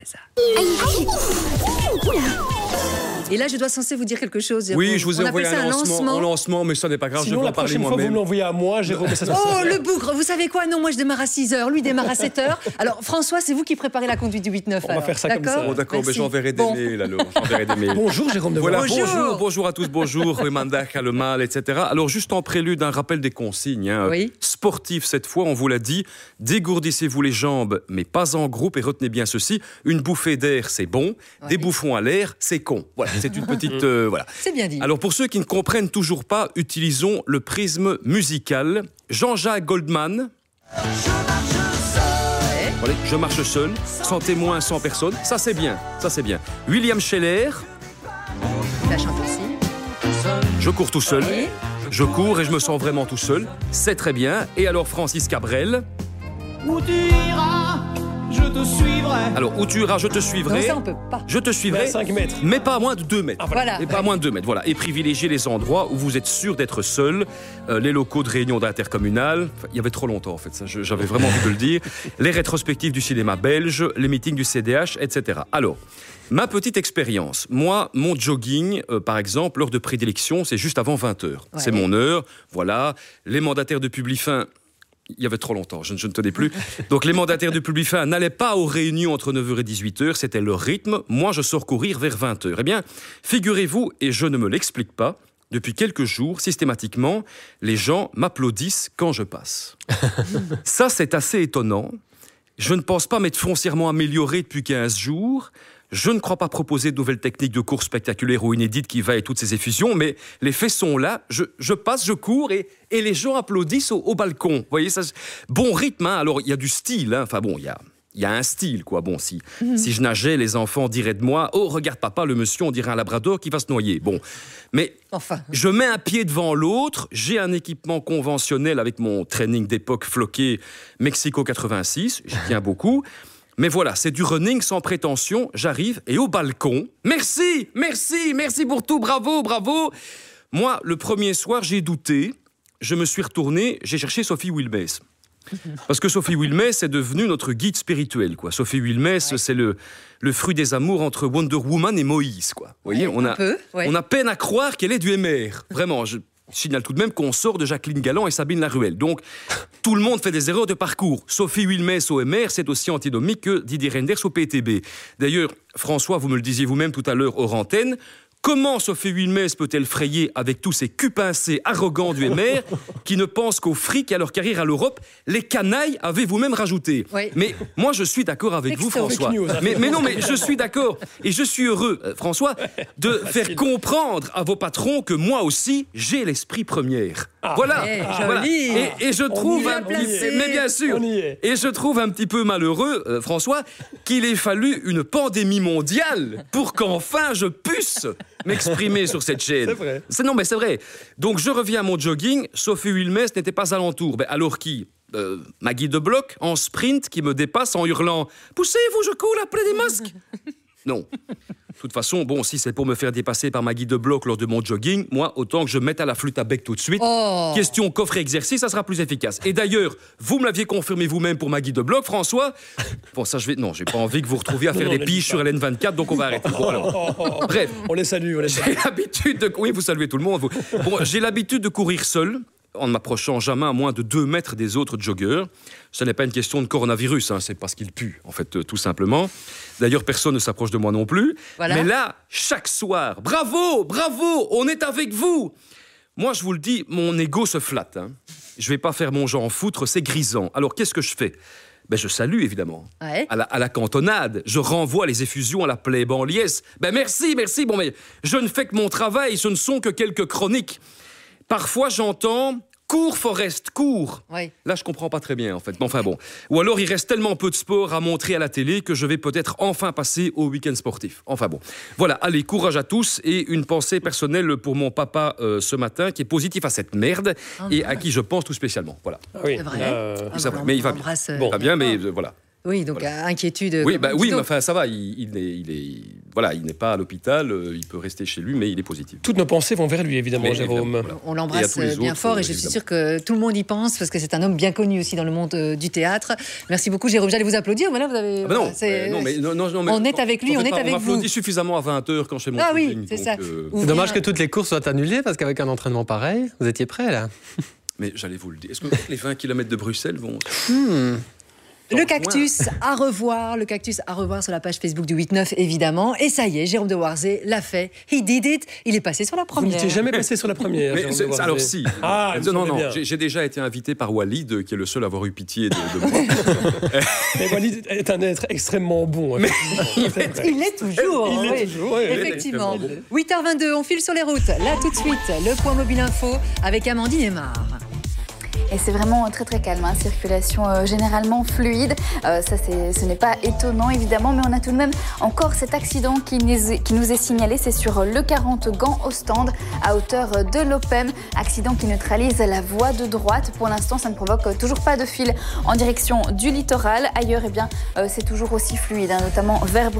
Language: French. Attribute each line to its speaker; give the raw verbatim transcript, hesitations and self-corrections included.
Speaker 1: Ça. Et là, je dois censé vous dire quelque chose. Jérôme.
Speaker 2: Oui, je vous ai
Speaker 1: On
Speaker 2: envoyé
Speaker 1: appelle ça
Speaker 2: un lancement,
Speaker 1: lancement.
Speaker 2: un lancement, mais ça n'est pas grave,
Speaker 3: Sinon,
Speaker 2: je vais
Speaker 3: la
Speaker 2: en parler
Speaker 3: prochaine fois, vous
Speaker 2: moi-même.
Speaker 3: me l'envoyez à moi, Jérôme. Ça, ça
Speaker 1: Oh, le bougre. Vous savez quoi? Non, moi, je démarre à six heures. Lui démarre à sept heures. Alors, François, c'est vous qui préparez la conduite du huit neuf.
Speaker 3: On va
Speaker 1: alors.
Speaker 3: faire ça comme ça.
Speaker 2: Bon, d'accord, mais
Speaker 1: Merci.
Speaker 2: j'enverrai des
Speaker 1: Bon.
Speaker 2: mails alors. J'enverrai des mails.
Speaker 3: Bonjour, Jérôme de
Speaker 2: Voilà,
Speaker 3: Voilà.
Speaker 1: Bonjour.
Speaker 2: bonjour. bonjour, à tous, bonjour, Wemanda, Kalemal, et cetera. Alors, juste en prélude, un rappel des consignes. Hein.
Speaker 1: Oui.
Speaker 2: Sportif, cette fois, on vous l'a dit, dégourdissez-vous les jambes, mais pas en groupe, et retenez bien ceci, une bouffée d'air, c'est bon,
Speaker 1: Ouais.
Speaker 2: des bouffons à l'air, c'est con. Voilà, c'est une petite... euh, voilà.
Speaker 1: C'est bien dit.
Speaker 2: Alors, pour ceux qui ne comprennent toujours pas, utilisons le prisme musical. Jean-Jacques Goldman... Voilà, je marche seul, sans témoin, sans personne. Ça, c'est bien. Ça, c'est bien. William Scheller,
Speaker 1: La chante aussi.
Speaker 2: je cours tout seul.
Speaker 1: Oui.
Speaker 2: Je cours et je me sens vraiment tout seul. C'est très bien. Et alors, Francis Cabrel.
Speaker 4: Où tu iras, je te suivrai.
Speaker 2: Alors, où tu iras, je te
Speaker 1: Non,
Speaker 2: suivrai.
Speaker 1: ça, on peut pas.
Speaker 2: Je te
Speaker 3: Mais
Speaker 2: suivrai.
Speaker 3: à cinq mètres.
Speaker 2: Mais pas à moins de deux mètres.
Speaker 1: Voilà.
Speaker 2: Et pas à moins de deux mètres, voilà. Et privilégiez les endroits où vous êtes sûr d'être seul. Euh, les locaux de réunion d'intercommunal. Enfin, il y avait trop longtemps, en fait, ça. Je- J'avais vraiment envie de le dire. Les rétrospectives du cinéma belge, les meetings du C D H, et cetera. Alors, ma petite expérience. Moi, mon jogging, euh, par exemple, l'heure de prédilection, c'est juste avant vingt heures.
Speaker 1: Ouais.
Speaker 2: C'est mon heure, voilà. Les mandataires de Publifin... Il y avait trop longtemps, je, ne- je ne tenais plus. Donc les mandataires de Publifin n'allaient pas aux réunions entre neuf heures et dix-huit heures, c'était leur rythme. Moi, je sors courir vers vingt heures. Eh bien, figurez-vous, et je ne me l'explique pas, depuis quelques jours, systématiquement, les gens m'applaudissent quand je passe. Ça, c'est assez étonnant. Je ne pense pas m'être foncièrement amélioré depuis quinze jours. Je ne crois pas proposer de nouvelles techniques de course spectaculaires ou inédites qui vaillent toutes ces effusions, mais les faits sont là. Je, je passe, je cours et, et les gens applaudissent au, au balcon. Vous voyez, ça, bon rythme, hein. Alors il y a du style, hein. Enfin bon, il y a... Il y a un style, quoi. Bon, si, si je nageais, les enfants diraient de moi « Oh, regarde papa, le monsieur, on dirait un labrador qui va se noyer. » Bon, mais
Speaker 1: Enfin.
Speaker 2: je mets un pied devant l'autre, j'ai un équipement conventionnel avec mon training d'époque floqué Mexico quatre-vingt-six, j'y tiens beaucoup. Mais voilà, c'est du running sans prétention, j'arrive et au balcon... Merci, merci, merci pour tout, bravo, bravo. Moi, le premier soir, j'ai douté, je me suis retourné, j'ai cherché Sophie Wilmès. Parce que Sophie Wilmès est devenue notre guide spirituel, quoi. Sophie Wilmès,
Speaker 1: Ouais.
Speaker 2: c'est le, le fruit des amours entre Wonder Woman et Moïse, quoi. Vous voyez,
Speaker 1: Ouais,
Speaker 2: on
Speaker 1: un
Speaker 2: a,
Speaker 1: peu, ouais.
Speaker 2: on a peine à croire qu'elle est du M R. Vraiment, je signale tout de même qu'on sort de Jacqueline Galland et Sabine Laruelle. Donc, tout le monde fait des erreurs de parcours. Sophie Wilmès au M R, c'est aussi antinomique que Didier Renders au P T B. D'ailleurs, François, vous me le disiez vous-même tout à l'heure hors antenne, comment Sophie Wilmès peut-elle frayer avec tous ces cupincés arrogants du M R qui ne pensent qu'au fric et à leur carrière à l'Europe? Les canailles avez vous-même rajouté.
Speaker 1: Oui.
Speaker 2: Mais moi, je suis d'accord avec vous,
Speaker 1: Texto.
Speaker 2: François.
Speaker 3: Fake news, hein.
Speaker 2: Mais, mais non, mais je suis d'accord. Et je suis heureux, euh, François, de faire comprendre à vos patrons que moi aussi, j'ai l'esprit première. Voilà.
Speaker 1: Eh,
Speaker 2: Voilà.
Speaker 1: joli.
Speaker 2: Et, et je trouve
Speaker 3: y est,
Speaker 2: un
Speaker 3: on
Speaker 2: petit...
Speaker 3: y est.
Speaker 2: Mais bien sûr.
Speaker 3: On y est.
Speaker 2: Et je trouve un petit peu malheureux, euh, François, qu'il ait fallu une pandémie mondiale pour qu'enfin je puisse m'exprimer sur cette chaîne.
Speaker 3: C'est vrai.
Speaker 2: C'est, non, mais c'est vrai. Donc, je reviens à mon jogging. Sophie Wilmès n'était pas alentour. Ben, alors qui euh, Maggie de Bloch, en sprint, qui me dépasse en hurlant « Poussez-vous, je cours après des masques !» Non. De toute façon, bon, si c'est pour me faire dépasser par Maggie de Bloch lors de mon jogging, moi, autant que je mette à la flûte à bec tout de suite.
Speaker 1: Oh.
Speaker 2: Question coffre et exercice, ça sera plus efficace. Et d'ailleurs, vous me l'aviez confirmé vous-même pour Maggie de Bloch, François. Bon, ça, je vais... Non, j'ai pas envie que vous retrouviez à faire
Speaker 3: non,
Speaker 2: des
Speaker 3: ne
Speaker 2: piges
Speaker 3: dites
Speaker 2: sur L N vingt-quatre, donc on va arrêter. Bon, alors. Bref.
Speaker 3: On les salue, on les salue.
Speaker 2: J'ai l'habitude de... Oui, vous saluez tout le monde. Vous. Bon, j'ai l'habitude de courir seul, en ne m'approchant jamais à moins de deux mètres des autres joggeurs. Ce n'est pas une question de coronavirus, hein, c'est parce qu'il pue, en fait, euh, tout simplement. D'ailleurs, personne ne s'approche de moi non plus.
Speaker 1: Voilà.
Speaker 2: Mais là, chaque soir, bravo, bravo, on est avec vous. Moi, je vous le dis, mon ego se flatte. Hein. Je vais pas faire mon genre en foutre, c'est grisant. Alors, qu'est-ce que je fais? Ben, je salue, évidemment.
Speaker 1: Ouais.
Speaker 2: À la, à la cantonade, je renvoie les effusions à la plaie banliesse. Ben merci, merci. Bon, mais je ne fais que mon travail, ce ne sont que quelques chroniques. Parfois, j'entends « cours, Forest, cours ».
Speaker 1: Ouais.
Speaker 2: Là, je comprends pas très bien, en fait. Mais enfin bon. Ou alors, il reste tellement peu de sport à montrer à la télé que je vais peut-être enfin passer au week-end sportif. Enfin bon. Voilà, allez, courage à tous. Et une pensée personnelle pour mon papa euh, ce matin, qui est positif à cette merde et à qui je pense tout spécialement. Voilà.
Speaker 3: Ah oui,
Speaker 1: C'est vrai.
Speaker 3: là, euh,
Speaker 1: Ah,
Speaker 2: ça
Speaker 1: bah,
Speaker 2: va,
Speaker 1: on
Speaker 2: mais il va bien.
Speaker 1: embrasse, euh,
Speaker 2: Bon, va bien, mais euh, voilà.
Speaker 1: Oui, donc euh, inquiétude.
Speaker 2: Oui,
Speaker 1: comme
Speaker 2: bah,
Speaker 1: un
Speaker 2: oui,
Speaker 1: petit
Speaker 2: mais
Speaker 1: dos.
Speaker 2: enfin, ça va. Il, il est, il est voilà, il n'est pas à l'hôpital, euh, il peut rester chez lui, mais il est positif.
Speaker 3: Toutes nos pensées vont vers lui, évidemment,
Speaker 2: Mais,
Speaker 3: Jérôme.
Speaker 2: évidemment, voilà.
Speaker 1: On l'embrasse
Speaker 2: Et à tous les
Speaker 1: bien
Speaker 2: autres,
Speaker 1: fort et
Speaker 2: euh,
Speaker 1: je suis
Speaker 2: évidemment.
Speaker 1: sûre que tout le monde y pense parce que c'est un homme bien connu aussi dans le monde euh, du théâtre. Merci beaucoup Jérôme, j'allais vous applaudir, mais là vous avez...
Speaker 2: Ah ben non,
Speaker 1: voilà, c'est-
Speaker 2: euh, non, mais, non, non, non, mais
Speaker 1: on est avec lui,
Speaker 2: en
Speaker 1: on
Speaker 2: fait,
Speaker 1: est
Speaker 2: pas-
Speaker 1: avec
Speaker 2: on
Speaker 1: vous.
Speaker 2: m'applaudit suffisamment à vingt heures quand je fais mon
Speaker 1: Ah oui,
Speaker 2: footing,
Speaker 1: c'est
Speaker 2: donc,
Speaker 1: ça.
Speaker 2: euh,
Speaker 1: Ou
Speaker 5: C'est dommage
Speaker 1: bien-
Speaker 5: que toutes les courses soient annulées parce qu'avec un entraînement pareil, vous étiez prêt là.
Speaker 2: Mais j'allais vous le dire. Est-ce que les vingt kilomètres de Bruxelles vont...
Speaker 5: Hmm.
Speaker 1: Le cactus à revoir, le cactus à revoir sur la page Facebook du huit neuf évidemment. Et ça y est, Jérôme de Warzé l'a fait. He did it. Il est passé sur la
Speaker 3: Vous
Speaker 1: première.
Speaker 3: n'étiez jamais passé sur la première.
Speaker 2: Mais
Speaker 3: Jérôme
Speaker 2: c'est-
Speaker 3: de Warzé.
Speaker 2: alors si.
Speaker 3: Ah, il me
Speaker 2: non, non,
Speaker 3: semblait
Speaker 2: non.
Speaker 3: bien.
Speaker 2: J'ai, j'ai déjà été invité par Walid, qui est le seul à avoir eu pitié de, de moi.
Speaker 3: Mais Walid est un être extrêmement bon. hein.
Speaker 1: Il l'est toujours.
Speaker 3: Il l'est
Speaker 1: oui.
Speaker 3: toujours, oui, oui.
Speaker 1: Effectivement.
Speaker 2: Il est extrêmement
Speaker 1: huit heures vingt-deux, on file sur les routes. Là, tout de suite, le point mobile info avec Amandine Aymar.
Speaker 6: Et c'est vraiment très très calme, hein. Circulation euh, généralement fluide. Euh, ça, c'est, ce n'est pas étonnant évidemment, mais on a tout de même encore cet accident qui nous est, qui nous est signalé. C'est sur le quarante Gand-Ostende, à hauteur de l'Opem. Accident qui neutralise la voie de droite. Pour l'instant, ça ne provoque toujours pas de fil en direction du littoral. Ailleurs, eh bien, euh, c'est toujours aussi fluide, hein, notamment vers